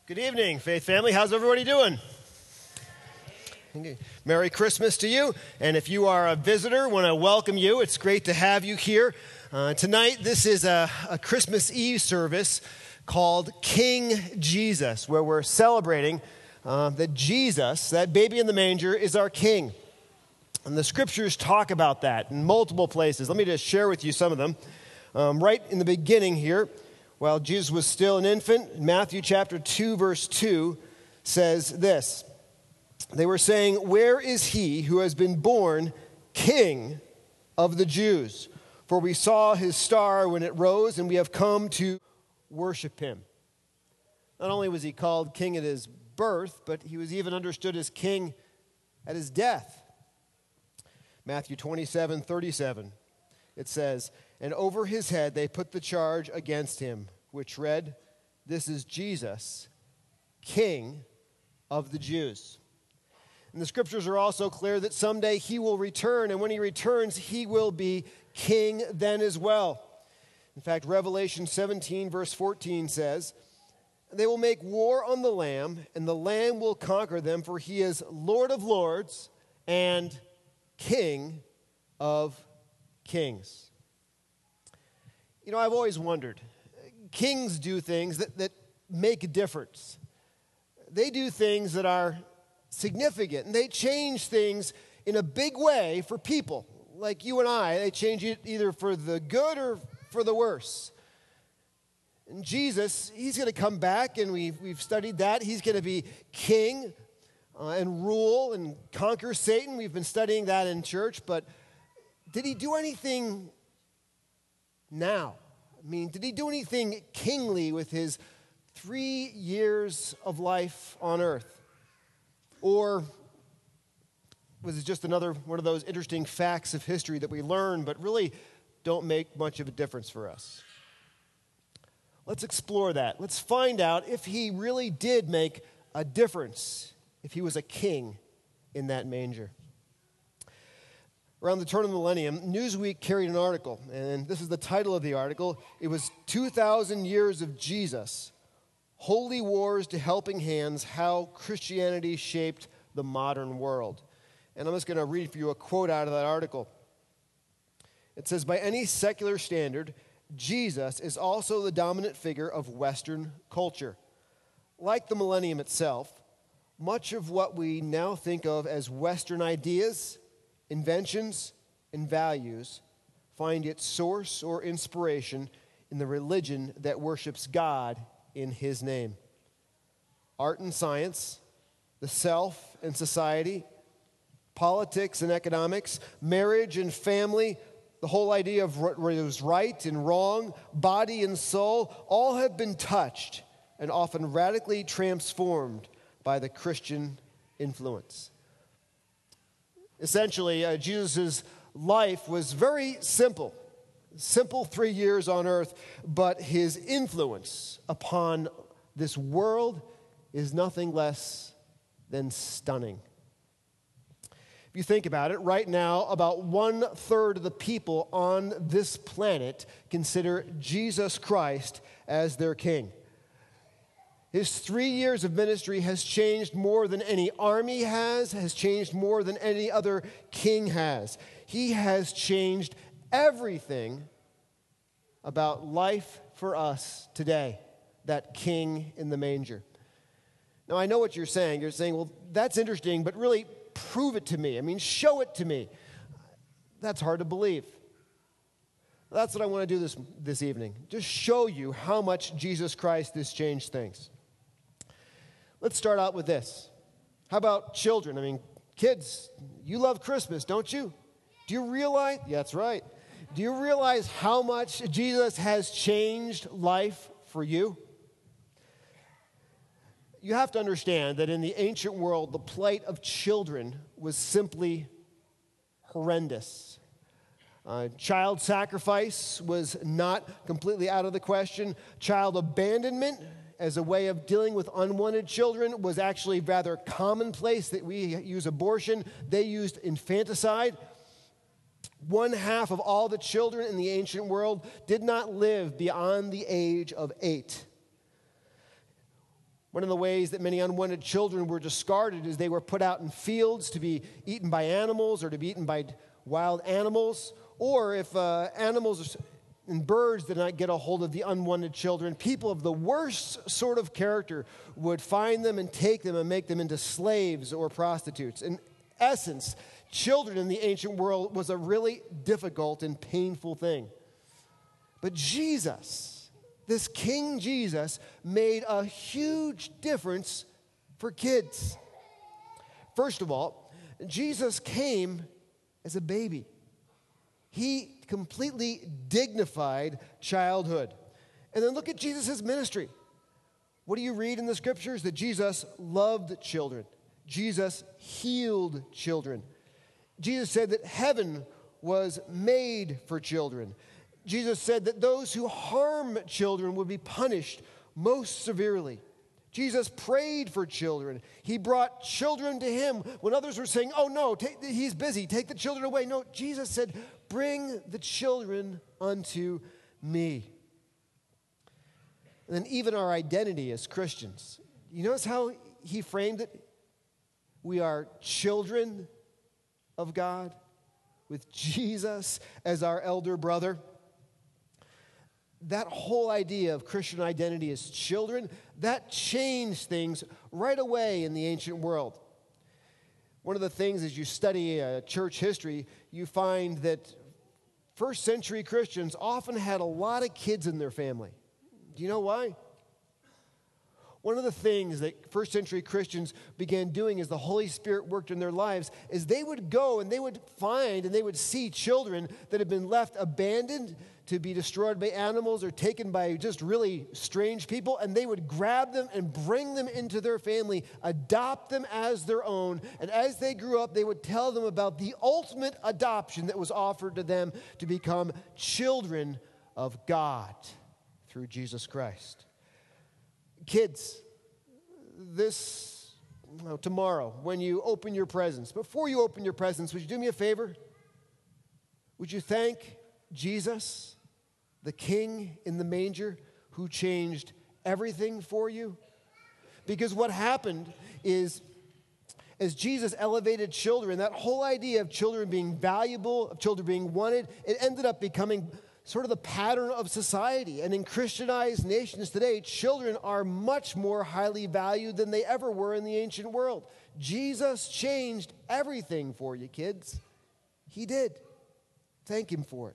Good evening, Faith family. How's everybody doing? Merry Christmas to you. And if you are a visitor, I want to welcome you. It's great to have you here. Tonight, this is a Christmas Eve service called King Jesus, where we're celebrating that Jesus, that baby in the manger, is our King. And the scriptures talk about that in multiple places. Let me just share with you some of them. Right in the beginning here, while Jesus was still an infant, Matthew chapter 2, verse 2 says this. They were saying, "Where is he who has been born King of the Jews? For we saw his star when it rose, and we have come to worship him." Not only was he called king at his birth, but he was even understood as king at his death. Matthew 27:37, it says, "And over his head they put the charge against him, which read, 'This is Jesus, King of the Jews.'" And the scriptures are also clear that someday he will return, and when he returns, he will be king then as well. In fact, Revelation 17, verse 14 says, "They will make war on the Lamb, and the Lamb will conquer them, for he is Lord of lords and King of kings." You know, I've always wondered, kings do things that make a difference. They do things that are significant, and they change things in a big way for people like you and I. They change it either for the good or for the worse. And Jesus, he's going to come back, and we've studied that. He's going to be king and rule and conquer Satan. We've been studying that in church, but did he do anything now? I mean, did he do anything kingly with his 3 years of life on earth? Or was it just another one of those interesting facts of history that we learn but really don't make much of a difference for us? Let's explore that. Let's find out if he really did make a difference, if he was a king in that manger. Around the turn of the millennium, Newsweek carried an article, and this is the title of the article. It was 2,000 Years of Jesus, Holy Wars to Helping Hands, How Christianity Shaped the Modern World. And I'm just going to read for you a quote out of that article. It says, "By any secular standard, Jesus is also the dominant figure of Western culture. Like the millennium itself, much of what we now think of as Western ideas, inventions, and values find its source or inspiration in the religion that worships God in his name. Art and science, the self and society, politics and economics, marriage and family, the whole idea of what is right and wrong, body and soul, all have been touched and often radically transformed by the Christian influence." Essentially, Jesus' life was very simple 3 years on earth, but his influence upon this world is nothing less than stunning. If you think about it, right now, about 1/3 of the people on this planet consider Jesus Christ as their king. His 3 years of ministry has changed more than any army has changed more than any other king has. He has changed everything about life for us today, that king in the manger. Now, I know what you're saying. You're saying, well, that's interesting, but really prove it to me. I mean, show it to me. That's hard to believe. That's what I want to do this evening. Just show you how much Jesus Christ has changed things. Let's start out with this. How about children? I mean, kids, you love Christmas, don't you? Do you realize? Yeah, that's right. Do you realize how much Jesus has changed life for you? You have to understand that in the ancient world, the plight of children was simply horrendous. Child sacrifice was not completely out of the question. Child abandonment as a way of dealing with unwanted children was actually rather commonplace. That we use abortion, they used infanticide. 1/2 of all the children in the ancient world did not live beyond the age of 8. One of the ways that many unwanted children were discarded is they were put out in fields to be eaten by animals or to be eaten by wild animals. Or if animals and birds did not get a hold of the unwanted children, people of the worst sort of character would find them and take them and make them into slaves or prostitutes. In essence, children in the ancient world was a really difficult and painful thing. But Jesus, this King Jesus, made a huge difference for kids. First of all, Jesus came as a baby. He completely dignified childhood. And then look at Jesus' ministry. What do you read in the scriptures? That Jesus loved children. Jesus healed children. Jesus said that heaven was made for children. Jesus said that those who harm children would be punished most severely. Jesus prayed for children. He brought children to him when others were saying, oh no, he's busy, take the children away. No, Jesus said, bring the children unto me. And then even our identity as Christians. You notice how he framed it? We are children of God with Jesus as our elder brother. That whole idea of Christian identity as children, that changed things right away in the ancient world. One of the things as you study church history, you find that first century Christians often had a lot of kids in their family. Do you know why? One of the things that first century Christians began doing as the Holy Spirit worked in their lives is they would go and they would find and they would see children that had been left abandoned to be destroyed by animals or taken by just really strange people, and they would grab them and bring them into their family, adopt them as their own, and as they grew up, they would tell them about the ultimate adoption that was offered to them to become children of God through Jesus Christ. Kids, tomorrow, when you open your presents, before you open your presents, would you do me a favor? Would you thank Jesus, the King in the manger, who changed everything for you? Because what happened is, as Jesus elevated children, that whole idea of children being valuable, of children being wanted, it ended up becoming sort of the pattern of society. And in Christianized nations today, children are much more highly valued than they ever were in the ancient world. Jesus changed everything for you, kids. He did. Thank him for it.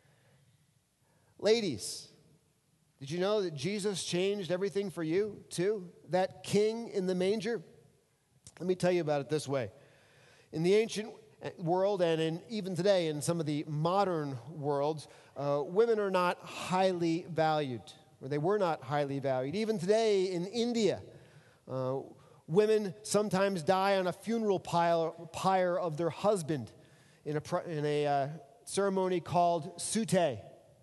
Ladies, did you know that Jesus changed everything for you too? That King in the manger? Let me tell you about it this way. In the ancient world and even today in some of the modern worlds, women are not highly valued, or they were not highly valued. Even today in India, women sometimes die on a funeral pyre of their husband in a ceremony called sute.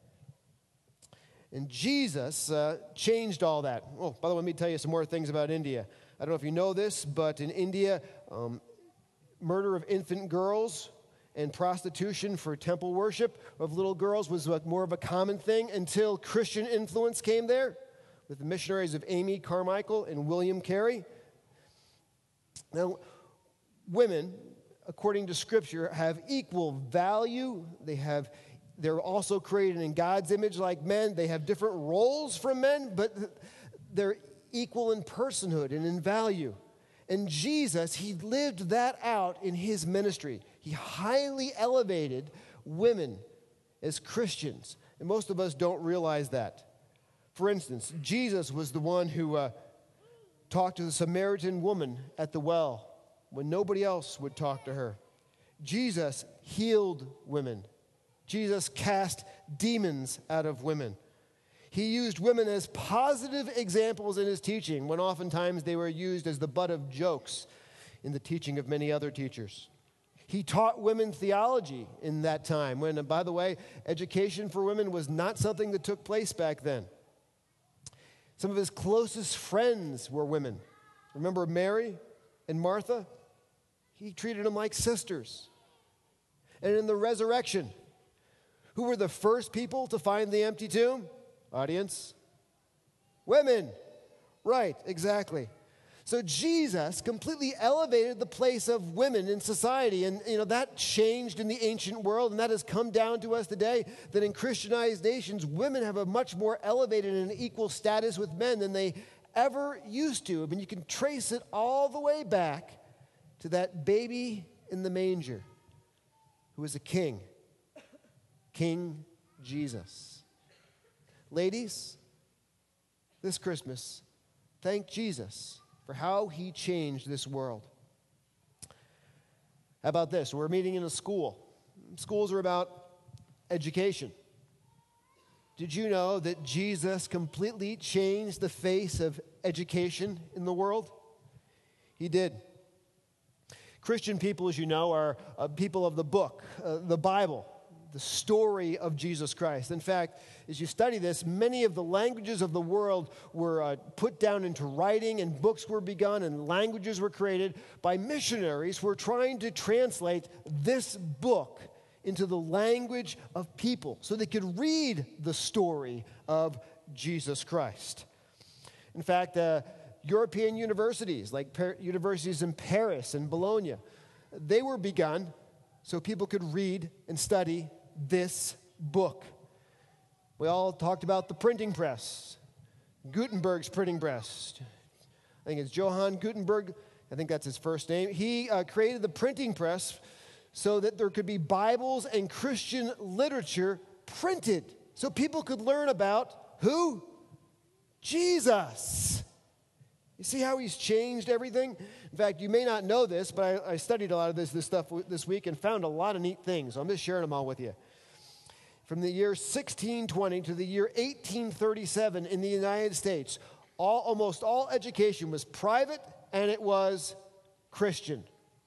And Jesus changed all that. Oh, by the way, let me tell you some more things about India. I don't know if you know this, but in India, murder of infant girls and prostitution for temple worship of little girls was more of a common thing until Christian influence came there with the missionaries of Amy Carmichael and William Carey. Now, women, according to Scripture, have equal value. They're also created in God's image like men. They have different roles from men, but they're equal in personhood and in value. And Jesus, he lived that out in his ministry. He highly elevated women as Christians. And most of us don't realize that. For instance, Jesus was the one who talked to the Samaritan woman at the well when nobody else would talk to her. Jesus healed women. Jesus cast demons out of women. He used women as positive examples in his teaching, when oftentimes they were used as the butt of jokes in the teaching of many other teachers. He taught women theology in that time, when, by the way, education for women was not something that took place back then. Some of his closest friends were women. Remember Mary and Martha? He treated them like sisters. And in the resurrection, who were the first people to find the empty tomb? Audience, women. Right, exactly. So Jesus completely elevated the place of women in society. And, that changed in the ancient world, and that has come down to us today, that in Christianized nations, women have a much more elevated and equal status with men than they ever used to. I mean, you can trace it all the way back to that baby in the manger who was a king, King Jesus. Ladies, this Christmas, thank Jesus for how he changed this world. How about this? We're meeting in a school. Schools are about education. Did you know that Jesus completely changed the face of education in the world? He did. Christian people, as you know, are people of the book, the Bible, the story of Jesus Christ. In fact, as you study this, many of the languages of the world were put down into writing, and books were begun, and languages were created by missionaries who were trying to translate this book into the language of people so they could read the story of Jesus Christ. In fact, European universities, like universities in Paris and Bologna, they were begun so people could read and study this book. We all talked about the printing press, Gutenberg's printing press. I think it's Johann Gutenberg. I think that's his first name. He created the printing press so that there could be Bibles and Christian literature printed so people could learn about who? Jesus. You see how he's changed everything? In fact, you may not know this, but I studied a lot of this stuff this week and found a lot of neat things. So I'm just sharing them all with you. From the year 1620 to the year 1837 in the United States, almost all education was private and it was Christian,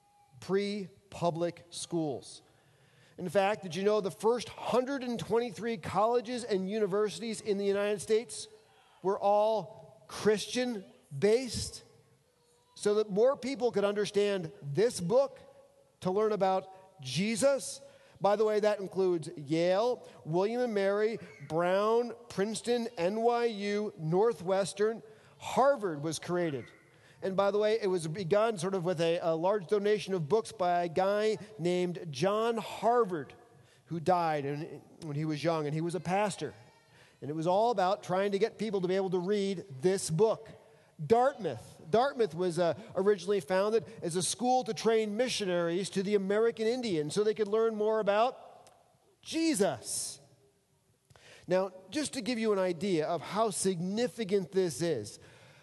pre-public schools. In fact, did you know the first 123 colleges and universities in the United States were all Christian-based? So that more people could understand this book, to learn about Jesus. By the way, that includes Yale, William & Mary, Brown, Princeton, NYU, Northwestern. Harvard was created. And by the way, it was begun sort of with a large donation of books by a guy named John Harvard, who died when he was young, and he was a pastor. And it was all about trying to get people to be able to read this book. Dartmouth was originally founded as a school to train missionaries to the American Indian so they could learn more about Jesus. Now, just to give you an idea of how significant this is,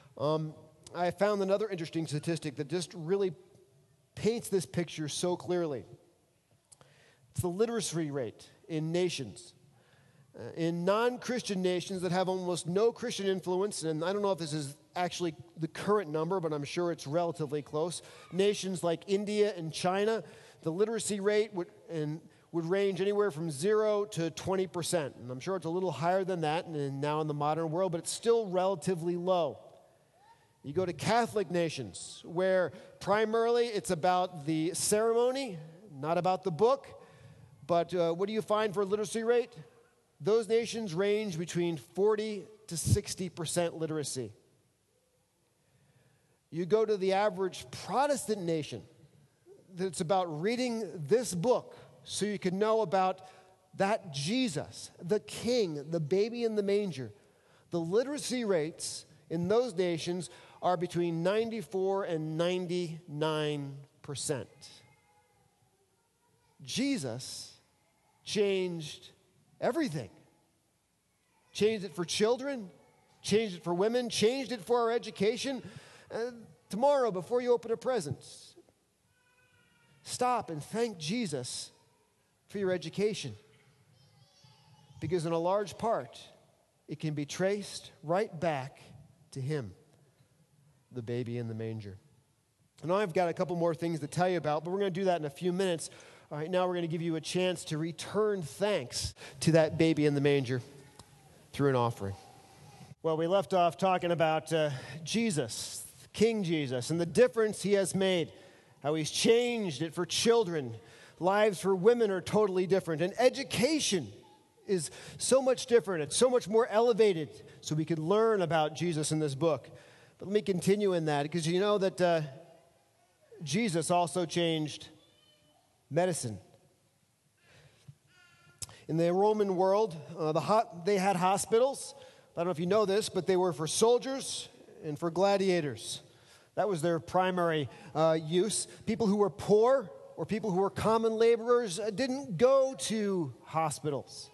I found another interesting statistic that just really paints this picture so clearly. It's the literacy rate in nations. In non-Christian nations that have almost no Christian influence, and I don't know if this is actually the current number, but I'm sure it's relatively close. Nations like India and China, the literacy rate would range anywhere from 0 to 20%. And I'm sure it's a little higher than that now in the modern world, but it's still relatively low. You go to Catholic nations, where primarily it's about the ceremony, not about the book. But what do you find for literacy rate? Those nations range between 40 to 60% literacy. You go to the average Protestant nation, that's about reading this book so you can know about that Jesus, the King, the baby in the manger. The literacy rates in those nations are between 94 and 99%. Jesus changed everything. Changed it for children, changed it for women, changed it for our education. Tomorrow, before you open a present, stop and thank Jesus for your education. Because in a large part, it can be traced right back to him, the baby in the manger. And I've got a couple more things to tell you about, but we're going to do that in a few minutes. All right, now we're going to give you a chance to return thanks to that baby in the manger through an offering. Well, we left off talking about Jesus, King Jesus, and the difference he has made, how he's changed it for children. Lives for women are totally different, and education is so much different. It's so much more elevated, so we could learn about Jesus in this book. But let me continue in that, because you know that Jesus also changed medicine. In the Roman world, they had hospitals. I don't know if you know this, but they were for soldiers and for gladiators. That was their primary use. People who were poor or people who were common laborers didn't go to hospitals.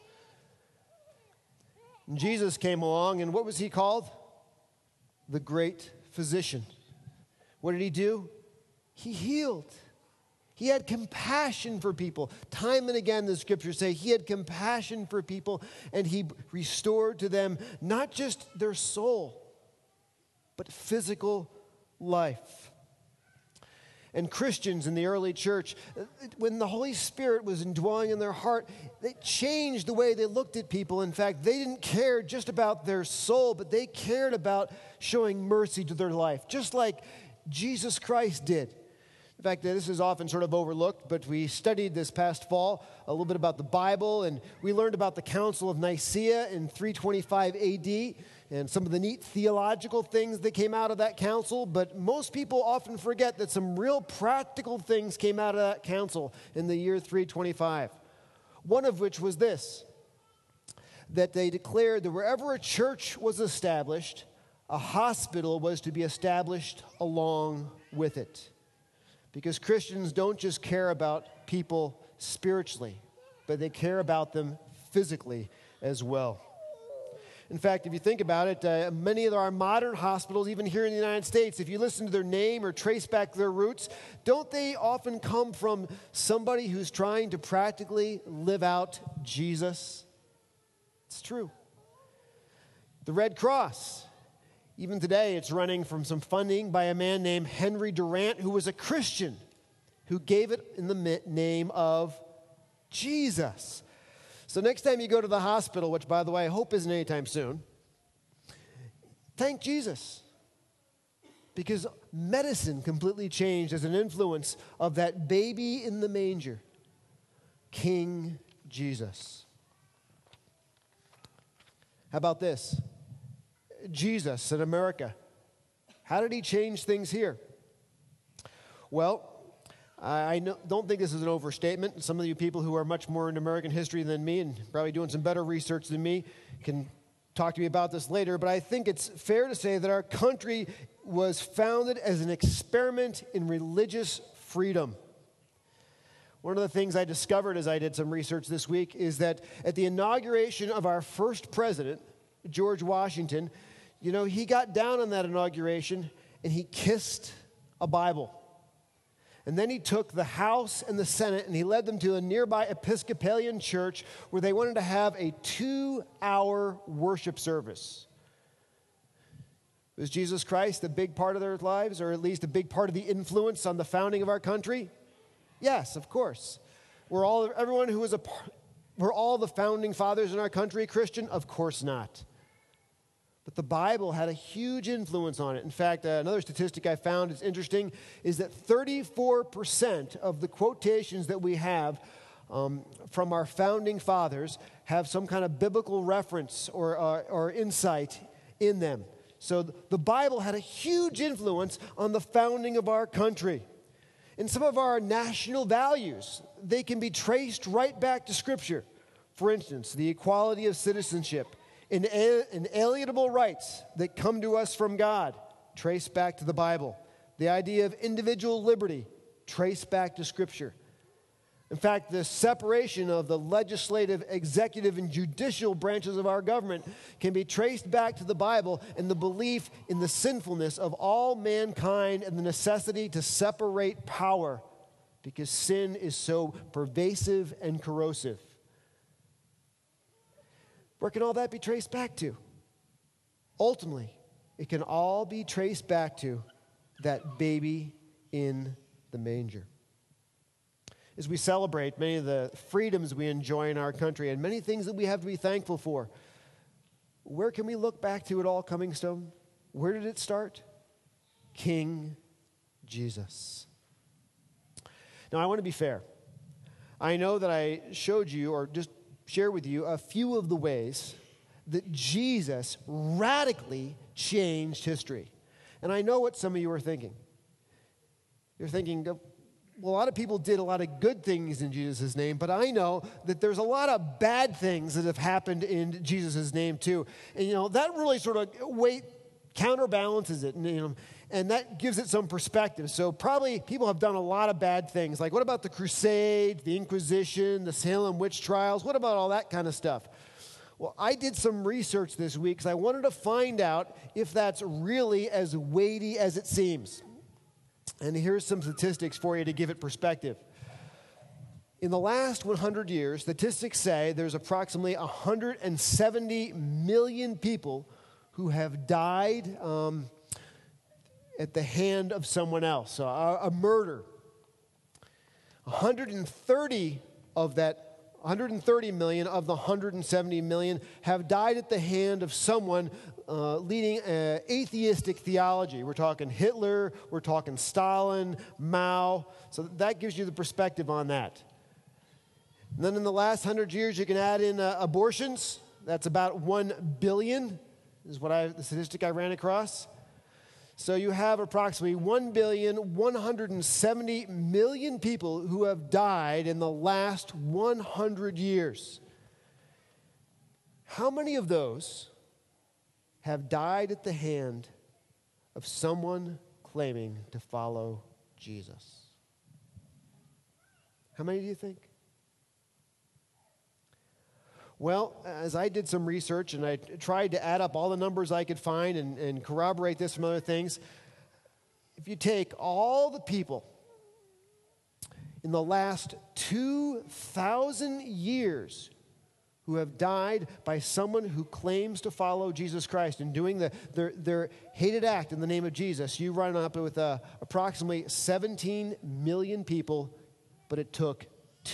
And Jesus came along, and what was he called? The great physician. What did he do? He healed. He had compassion for people. Time and again, the scriptures say he had compassion for people, and he restored to them not just their soul, but physical life. And Christians in the early church, when the Holy Spirit was indwelling in their heart, they changed the way they looked at people. In fact, they didn't care just about their soul, but they cared about showing mercy to their life, just like Jesus Christ did. In fact, this is often sort of overlooked, but we studied this past fall a little bit about the Bible, and we learned about the Council of Nicaea in 325 AD and some of the neat theological things that came out of that council, but most people often forget that some real practical things came out of that council in the year 325. One of which was this, that they declared that wherever a church was established, a hospital was to be established along with it. Because Christians don't just care about people spiritually, but they care about them physically as well. In fact, if you think about it, many of our modern hospitals, even here in the United States, if you listen to their name or trace back their roots, don't they often come from somebody who's trying to practically live out Jesus? It's true. The Red Cross. Even today, it's running from some funding by a man named Henry Durant, who was a Christian, who gave it in the name of Jesus. So next time you go to the hospital, which, by the way, I hope isn't anytime soon, thank Jesus. Because medicine completely changed as an influence of that baby in the manger, King Jesus. How about this? Jesus in America. How did he change things here? Well, I don't think this is an overstatement. Some of you people who are much more into American history than me and probably doing some better research than me can talk to me about this later, but I think it's fair to say that our country was founded as an experiment in religious freedom. One of the things I discovered as I did some research this week is that at the inauguration of our first president, George Washington, you know, he got down on that inauguration and he kissed a Bible. And then he took the House and the Senate and he led them to a nearby Episcopalian church where they wanted to have a 2-hour worship service. Was Jesus Christ a big part of their lives, or at least a big part of the influence on the founding of our country? Yes, of course. Were all the founding fathers in our country Christian? Of course not. But the Bible had a huge influence on it. In fact, another statistic I found is interesting is that 34% of the quotations that we have from our founding fathers have some kind of biblical reference or insight in them. So the Bible had a huge influence on the founding of our country. And some of our national values, they can be traced right back to Scripture. For instance, the equality of citizenship, inalienable rights that come to us from God, trace back to the Bible. The idea of individual liberty, trace back to Scripture. In fact, the separation of the legislative, executive, and judicial branches of our government can be traced back to the Bible and the belief in the sinfulness of all mankind and the necessity to separate power because sin is so pervasive and corrosive. Where can all that be traced back to? Ultimately, it can all be traced back to that baby in the manger. As we celebrate many of the freedoms we enjoy in our country and many things that we have to be thankful for, where can we look back to it all coming from? Where did it start? King Jesus. Now, I want to be fair. I know that I showed you or just share with you a few of the ways that Jesus radically changed history. And I know what some of you are thinking. You're thinking, well, a lot of people did a lot of good things in Jesus' name, but I know that there's a lot of bad things that have happened in Jesus' name too. And, that really sort of counterbalances it, and that gives it some perspective. So probably people have done a lot of bad things. Like, what about the Crusades, the Inquisition, the Salem witch trials? What about all that kind of stuff? Well, I did some research this week because I wanted to find out if that's really as weighty as it seems. And here's some statistics for you to give it perspective. In the last 100 years, statistics say there's approximately 170 million people who have died at the hand of someone else, so a murder. 130 million of the 170 million have died at the hand of someone leading atheistic theology. We're talking Hitler, we're talking Stalin, Mao. So that gives you the perspective on that. And then in the last 100 years, you can add in abortions. That's about 1 billion, is the statistic I ran across. So you have approximately 1,170,000,000 people who have died in the last 100 years. How many of those have died at the hand of someone claiming to follow Jesus? How many do you think? Well, as I did some research and I tried to add up all the numbers I could find and corroborate this from other things, if you take all the people in the last 2,000 years who have died by someone who claims to follow Jesus Christ and doing their hated act in the name of Jesus, you run up with approximately 17 million people, but it took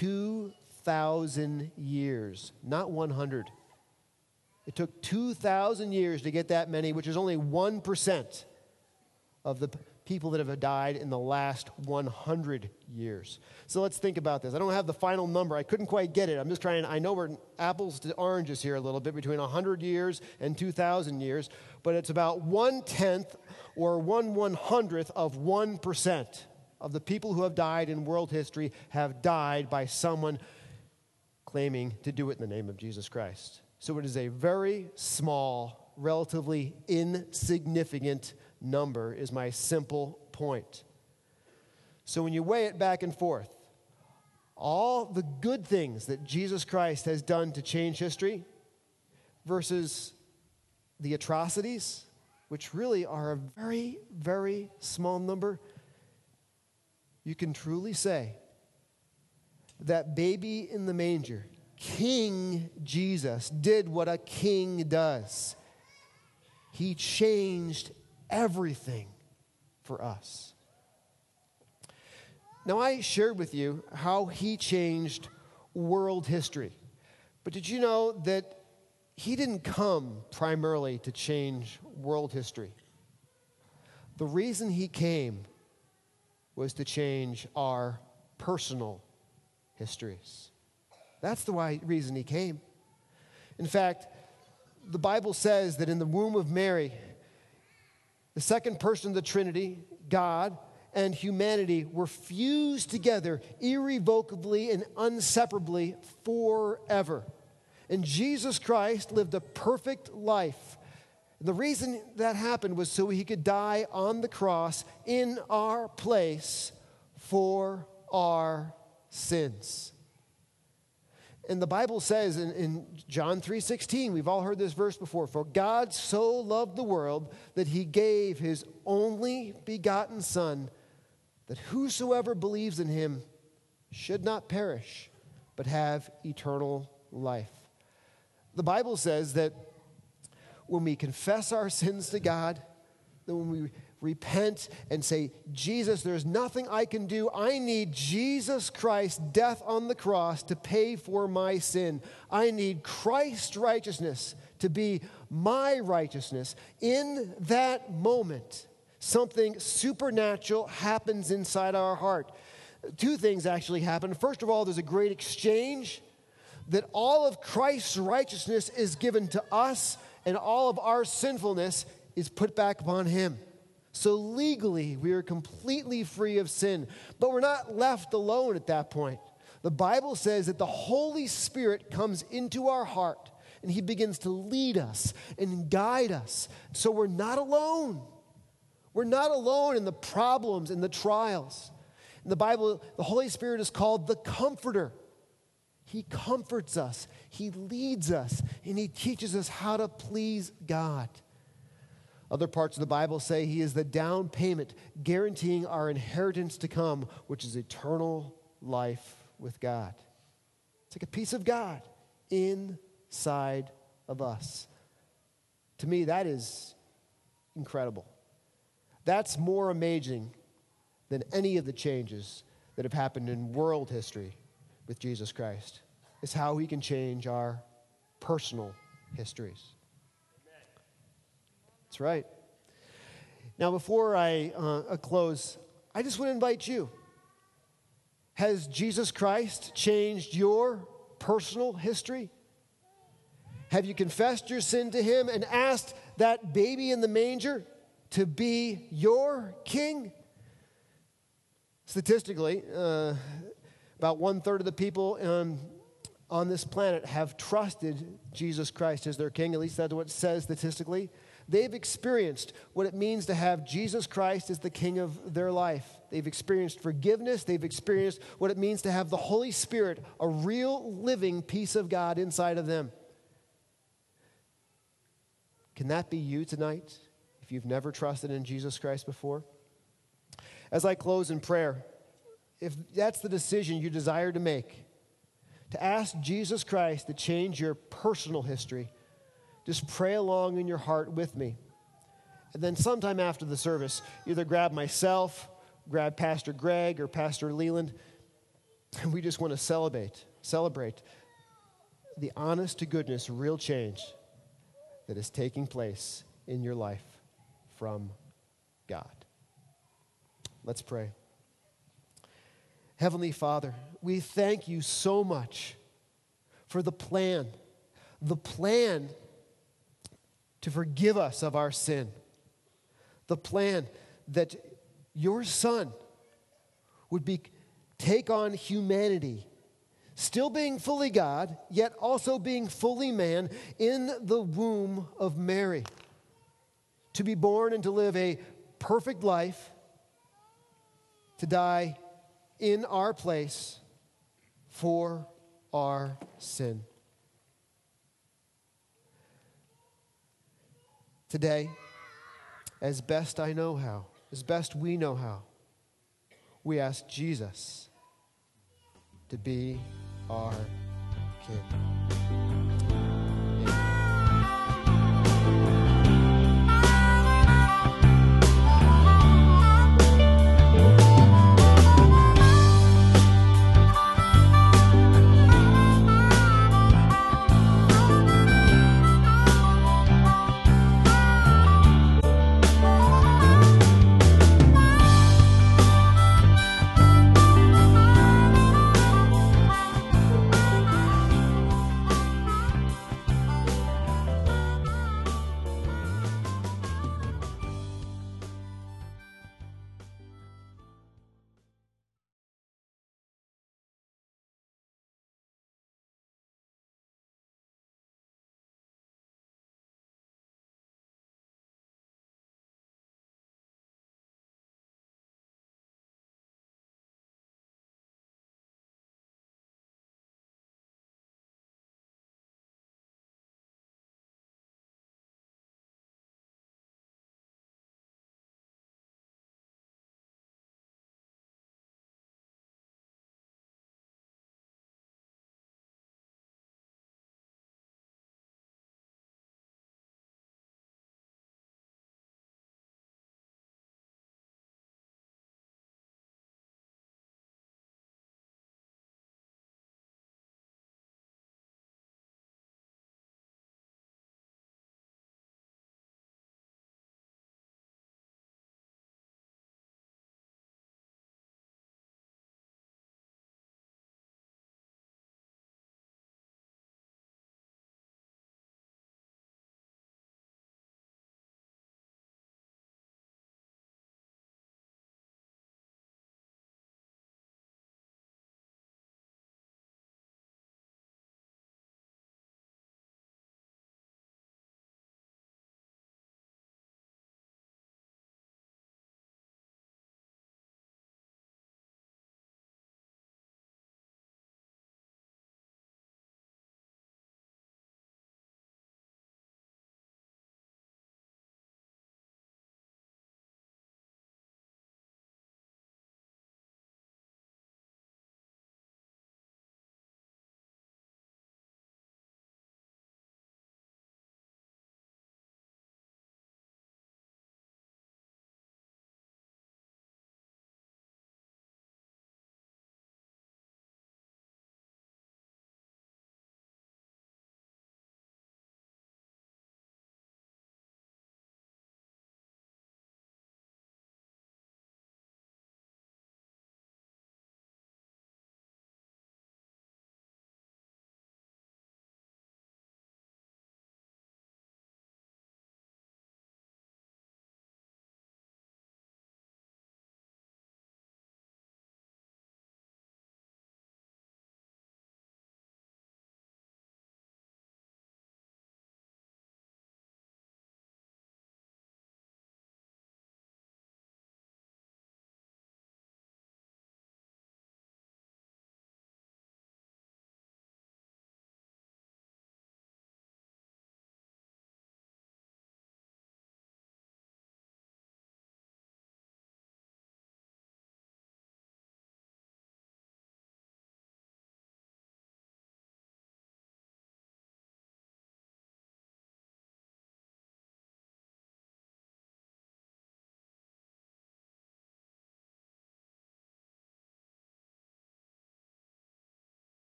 2,000 years, not 100. It took 2,000 years to get that many, which is only 1% of the people that have died in the last 100 years. So let's think about this. I don't have the final number. I couldn't quite get it. I'm just trying. I know we're apples to oranges here a little bit between 100 years and 2,000 years, but it's about 1/10 or 1/100th of 1% of the people who have died in world history have died by someone claiming to do it in the name of Jesus Christ. So it is a very small, relatively insignificant number, is my simple point. So when you weigh it back and forth, all the good things that Jesus Christ has done to change history versus the atrocities, which really are a very, very small number, you can truly say that baby in the manger, King Jesus, did what a king does. He changed everything for us. Now, I shared with you how he changed world history. But did you know that he didn't come primarily to change world history? The reason he came was to change our personal histories. That's the reason he came. In fact, the Bible says that in the womb of Mary, the second person of the Trinity, God, and humanity were fused together irrevocably and inseparably forever. And Jesus Christ lived a perfect life. The reason that happened was so he could die on the cross in our place for our sins. And the Bible says in John 3:16, we've all heard this verse before, for God so loved the world that he gave his only begotten Son, that whosoever believes in him should not perish, but have eternal life. The Bible says that when we confess our sins to God, that when we repent and say, Jesus, there's nothing I can do. I need Jesus Christ's death on the cross to pay for my sin. I need Christ's righteousness to be my righteousness. In that moment, something supernatural happens inside our heart. Two things actually happen. First of all, there's a great exchange, that all of Christ's righteousness is given to us and all of our sinfulness is put back upon him. So legally, we are completely free of sin. But we're not left alone at that point. The Bible says that the Holy Spirit comes into our heart and he begins to lead us and guide us. So we're not alone. We're not alone in the problems and the trials. In the Bible, the Holy Spirit is called the Comforter. He comforts us, he leads us, and he teaches us how to please God. Other parts of the Bible say he is the down payment guaranteeing our inheritance to come, which is eternal life with God. It's like a piece of God inside of us. To me, that is incredible. That's more amazing than any of the changes that have happened in world history with Jesus Christ. It's how he can change our personal histories. That's right. Now, before I close, I just want to invite you. Has Jesus Christ changed your personal history? Have you confessed your sin to him and asked that baby in the manger to be your king? Statistically, about 1/3 of the people on this planet have trusted Jesus Christ as their king. At least that's what it says statistically. They've experienced what it means to have Jesus Christ as the king of their life. They've experienced forgiveness. They've experienced what it means to have the Holy Spirit, a real living piece of God inside of them. Can that be you tonight if you've never trusted in Jesus Christ before? As I close in prayer, if that's the decision you desire to make, to ask Jesus Christ to change your personal history, just pray along in your heart with me. And then sometime after the service, either grab myself, grab Pastor Greg or Pastor Leland, and we just want to celebrate the honest to goodness real change that is taking place in your life from God. Let's pray. Heavenly Father, we thank you so much for the plan to forgive us of our sin, the plan that your Son would take on humanity, still being fully God, yet also being fully man in the womb of Mary, to be born and to live a perfect life, to die in our place for our sin. Today, as best I know how, as best we know how, we ask Jesus to be our King.